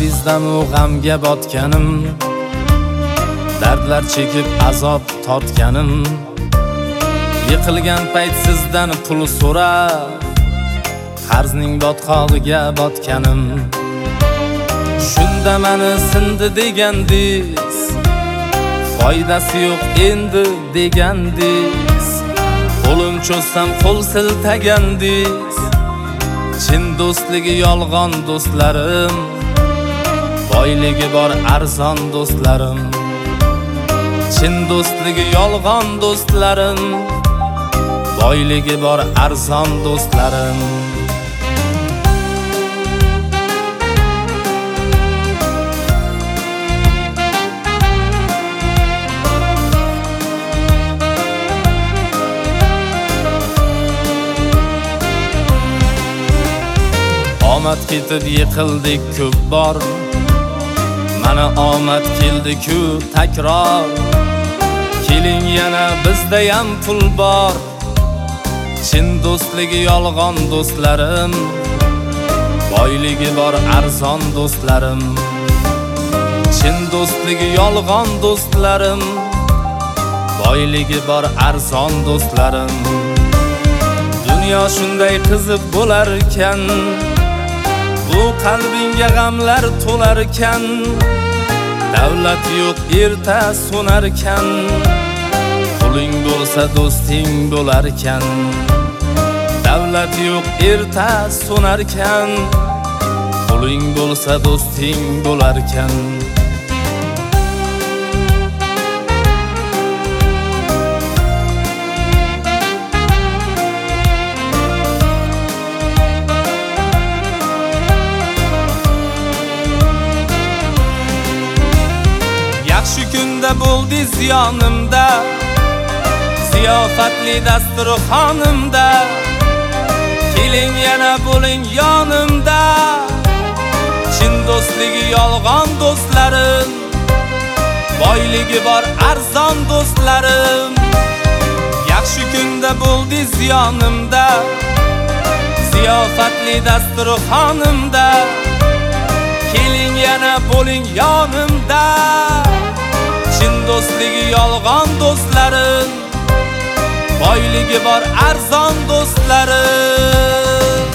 bizdan u g'amga botganim, dardlar chekib azob tortganim, yiqilgan payt sizdan pul so'rab qarzning botqog'iga botganim. Shunda meni sindi degandiz, foydasi yo'q endi degandiz, qo'lim cho'zsam qo'l siltagandiz. Chin do'stligi yolg'on do'stlarim, boyligi bor arzon do'stlarim. Chin do'stligi yolg'on do'stlarim, boyligi bor arzon do'stlarim. Omad ketib yiqildik ko'p bor, mana omad keldi-ku takror. Keling yana bizda ham pul bor, chin do'stligi yolg'on do'stlarim, boyligi bor arzon do'stlarim. Chin do'stligi yolg'on do'stlarim, boyligi bor arzon do'stlarim. Dunyo shunday qizib bo'lar ekan, bu qalbingga g'amlar to'lar ekan. Davlat yo'q erta so'nar ekan, puling bo'lsa do'sting bo'lar ekan. Davlat yo'q erta so'nar ekan, puling bo'lsa do'sting bo'lar ekan. Yaxshi kunda bo'ldiz yonimda, ziyofatli dasturxonimda. Keling yana bo'ling yonimda, chin do'stligi yolg'on do'stlarim, boyligi bor arzon do'stlarim. Yaxshi kunda bo'ldiz yonimda, ziyofatli dasturxonimda. Keling yana bo'ling yonimda, chin do'stligi yolg'on do'stlarim, boyligi bor arzon do'stlarim.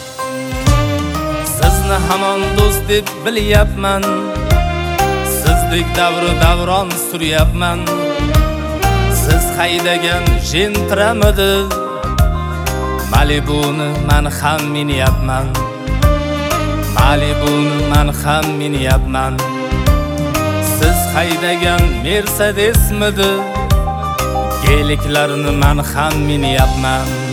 Sizni hamon do'st deb bilyapman, sizdek davron suryapman. Siz haydagan Gentra'midi, Malibuni men ham minyapman. Malibuni men ham minyapman. Siz haydagan Mercedesmidi, geliklarni men ham minyapman.